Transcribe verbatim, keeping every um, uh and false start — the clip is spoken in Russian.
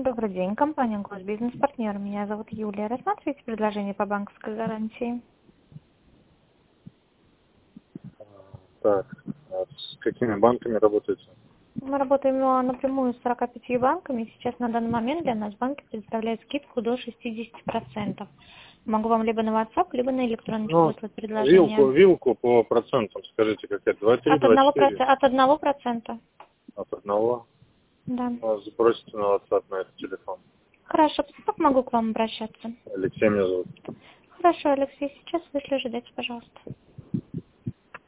Добрый день, компания Госбизнес-партнер. Меня зовут Юлия. Рассматриваете предложение по банковской гарантии? Так, а с какими банками работаете? Мы работаем ну, напрямую с сорока пятью банками. Сейчас на данный момент для нас банки предоставляют скидку до шестидесяти процентов. Могу вам либо на WhatsApp, либо на электроночку Ну, выслать вилку, предложение. вилку по процентам скажите, какая? два три, От два одного четыре, процента. От одного процента. от одного. Да. Ну, сбросите на WhatsApp на этот телефон. Хорошо, как могу к вам обращаться? Алексей меня зовут. Хорошо, Алексей, сейчас вышлю, ждите, пожалуйста.